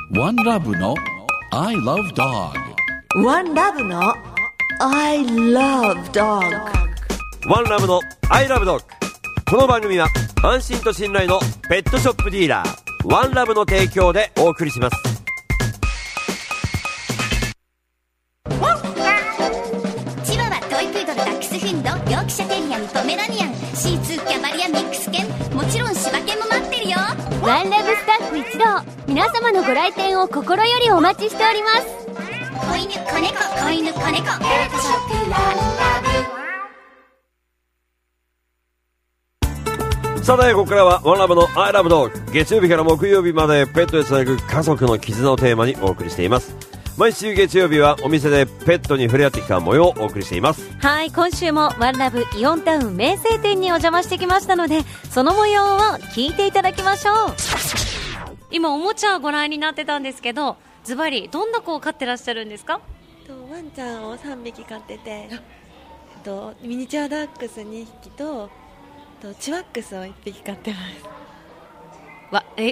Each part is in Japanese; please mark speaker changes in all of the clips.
Speaker 1: One Love の I Love Dog。
Speaker 2: One Love の I Love Dog。
Speaker 3: One Love の I Love Dog。 この番組は安心と信頼のペットショップディーラーワンラブの提供でお送りします。
Speaker 4: チワワ、トイプードル、ダックスフンド、ヨークシャテリアン、ポメラニアン、シーツー、キャバリア、ミックス犬、もちろん柴犬も待ってるよ。
Speaker 5: ワンラブスタッフ一同、皆様のご来店を心よりお待ちしております。
Speaker 4: 子犬、子猫、子犬、子猫、ペットショップワンラブ。
Speaker 3: さてここからはワンラブの I Love Dog。 月曜日から木曜日までペットでつなぐ家族の絆をテーマにお送りしています。毎週月曜日はお店でペットに触れ合ってきた模様をお送りしています。
Speaker 6: はい、今週もワンラブイオンタウン名声店にお邪魔してきましたので、その模様を聞いていただきましょう。今おもちゃをご覧になってたんですけど、ズバリどんな子を飼ってらっしゃるんですか？
Speaker 7: ワンちゃんを3匹飼ってて、ミニチュアダックス2匹とチワックスを1匹飼ってます。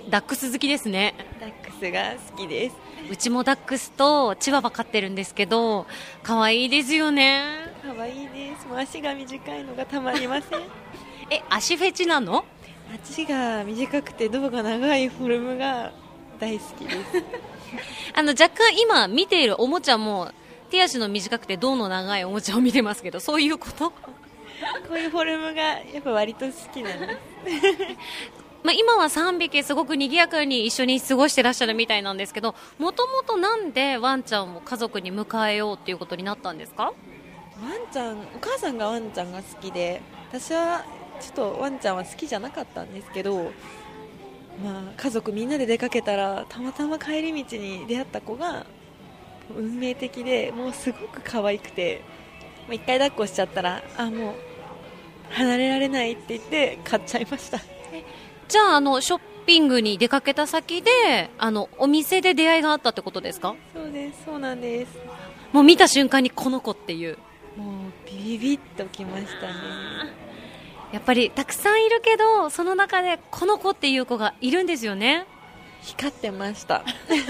Speaker 6: ダックス好きですね。
Speaker 7: ダックスが好きです。
Speaker 6: うちもダックスとチワワ飼ってるんですけど、可愛いですよね。
Speaker 7: 可愛いです。もう足が短いのがたまりません。
Speaker 6: 足フェチなの？
Speaker 7: 足が短くて胴が長いフォルムが大好きです
Speaker 6: 若干今見ているおもちゃも手足の短くて胴の長いおもちゃを見てますけど、そういうこと？
Speaker 7: こういうフォルムがやっぱ割と好きなんです
Speaker 6: 今は3匹すごく賑やかに一緒に過ごしてらっしゃるみたいなんですけど、もともとなんでワンちゃんを家族に迎えようっていうことになったんですか？
Speaker 7: ワンちゃん、お母さんがワンちゃんが好きで、私はちょっとワンちゃんは好きじゃなかったんですけど、家族みんなで出かけたらたまたま帰り道に出会った子が運命的で、もうすごく可愛くて、一回抱っこしちゃったらもう離れられないって言って買っちゃいました。
Speaker 6: じゃあショッピングに出かけた先でお店で出会いがあったってことですか？
Speaker 7: そうです、そうなんです。
Speaker 6: もう見た瞬間にこの子っていう、
Speaker 7: もうビビッときましたね。
Speaker 6: やっぱりたくさんいるけど、その中でこの子っていう子がいるんですよね。
Speaker 7: 光ってました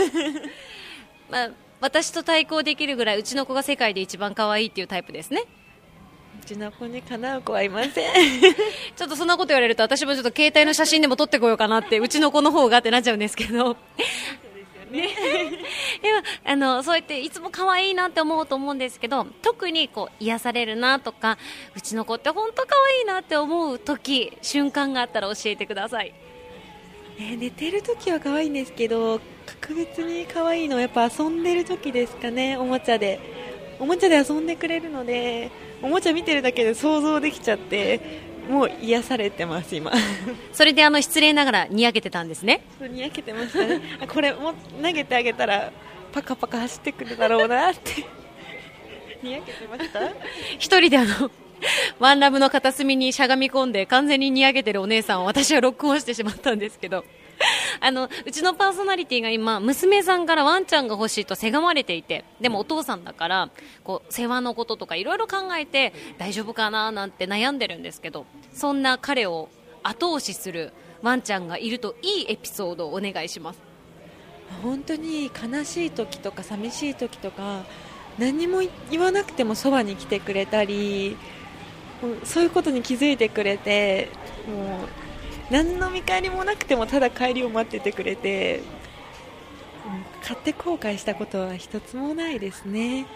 Speaker 6: 私と対抗できるぐらいうちの子が世界で一番可愛いっていうタイプですね。
Speaker 7: うちの子にかなう子はいません
Speaker 6: ちょっとそんなこと言われると私もちょっと携帯の写真でも撮ってこようかなって、うちの子の方がってなっちゃうんですけどでもそうやっていつも可愛いなって思うと思うんですけど、特に癒されるなとか、うちの子って本当可愛いなって思う時、瞬間があったら教えてください。
Speaker 7: 寝てる時は可愛いんですけど、格別に可愛いのはやっぱ遊んでる時ですかね。おもちゃで遊んでくれるので、おもちゃ見てるだけで想像できちゃって、もう癒されてます今
Speaker 6: それで失礼ながらにやけてたんですね。
Speaker 7: にやけてましたねこれも投げてあげたらパカパカ走ってくるだろうなってにやけてました。
Speaker 6: 一人でワンラブの片隅にしゃがみ込んで完全ににやけてるお姉さんを私は録音してしまったんですけどうちのパーソナリティが今娘さんからワンちゃんが欲しいとせがまれていて、でもお父さんだから世話のこととかいろいろ考えて大丈夫かななんて悩んでるんですけど、そんな彼を後押しするワンちゃんがいるといいエピソードをお願いします。
Speaker 7: 本当に悲しい時とか寂しい時とか何も言わなくてもそばに来てくれたり、そういうことに気づいてくれて、もう何の見返りもなくてもただ帰りを待っててくれて、買って後悔したことは一つもないですね、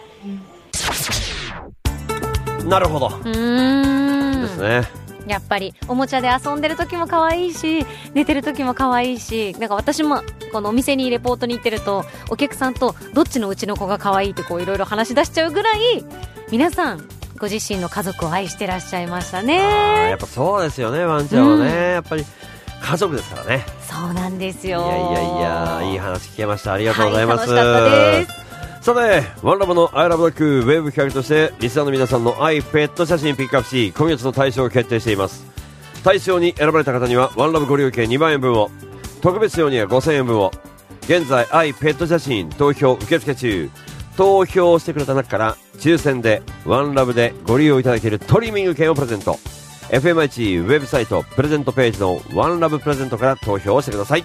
Speaker 3: なるほどですね。
Speaker 6: やっぱりおもちゃで遊んでる時も可愛いし、寝てる時も可愛いし、私もこのお店にレポートに行ってるとお客さんとどっちのうちの子が可愛いっていろいろ話し出しちゃうぐらい、皆さんご自身の家族を愛してらっしゃいましたね。
Speaker 3: やっぱそうですよね、ワンちゃんはね、やっぱり家族ですからね。
Speaker 6: そうなんですよ。
Speaker 3: いい話聞けました。ありがとうございます、
Speaker 6: 楽しかったです。
Speaker 3: さてワンラブの I Love Dog ウェブ企画としてリスナーの皆さんの愛ペット写真ピックアップし、今月の大賞を決定しています。大賞に選ばれた方にはワンラブご利用券2万円分を、特別賞には5000円分を。現在愛ペット写真投票受付中。投票してくれた中から抽選でワンラブでご利用いただけるトリミング券をプレゼント。 FMIC ウェブサイトプレゼントページのワンラブプレゼントから投票をしてください。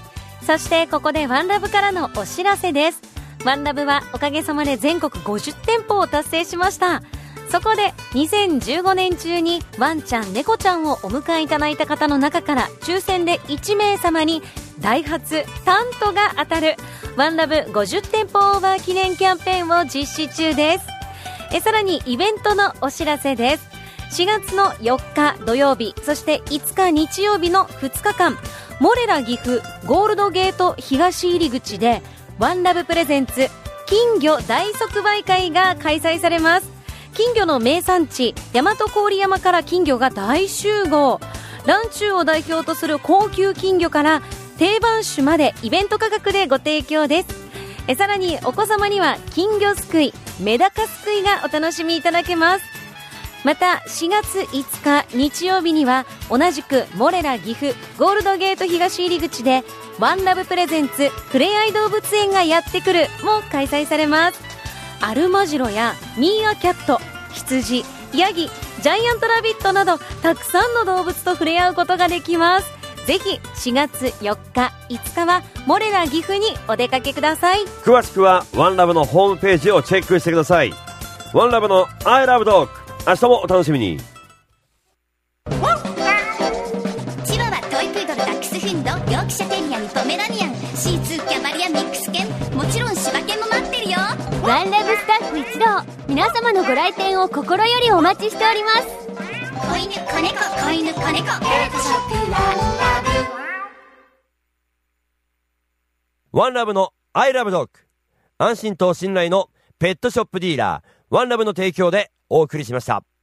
Speaker 6: そしてここでワンラブからのお知らせです。ワンラブはおかげさまで全国50店舗を達成しました。そこで2015年中にワンちゃん猫ちゃんをお迎えいただいた方の中から抽選で1名様にダイハツタントが当たるワンラブ50店舗オーバー記念キャンペーンを実施中です。さらにイベントのお知らせです。4月の4日土曜日、そして5日日曜日の2日間、モレラ岐阜ゴールドゲート東入り口でワンラブプレゼンツ金魚大即売会が開催されます。金魚の名産地大和郡山から金魚が大集合。蘭中を代表とする高級金魚から定番種までイベント価格でご提供です。さらにお子様には金魚すくい、メダカすくいがお楽しみいただけます。また4月5日日曜日には同じくモレラ岐阜ゴールドゲート東入り口でワンラブプレゼンツふれあい動物園がやってくるも開催されます。アルマジロやミーアキャット、羊、ヤギ、ジャイアントラビットなどたくさんの動物と触れ合うことができます。ぜひ4月4日5日はモレラ岐阜にお出かけください。
Speaker 3: 詳しくはワンラブのホームページをチェックしてください。ワンラブの I love dog、 明日もお楽しみに。
Speaker 4: チワワ、トイプードル、ダックスフンド、ヨークシャテリアにポメラニアン、シーツー、キャバリア、ミックス犬、もちろん柴犬も待ってるよ。
Speaker 5: ワンラブスタッフ一同、皆様のご来店を心よりお待ちしております。
Speaker 4: 子犬、子猫、子犬、子猫、ペットショップワンラブ。
Speaker 3: ワンラブの I love dog、 安心と信頼のペットショップディーラーワンラブの提供でお送りしました。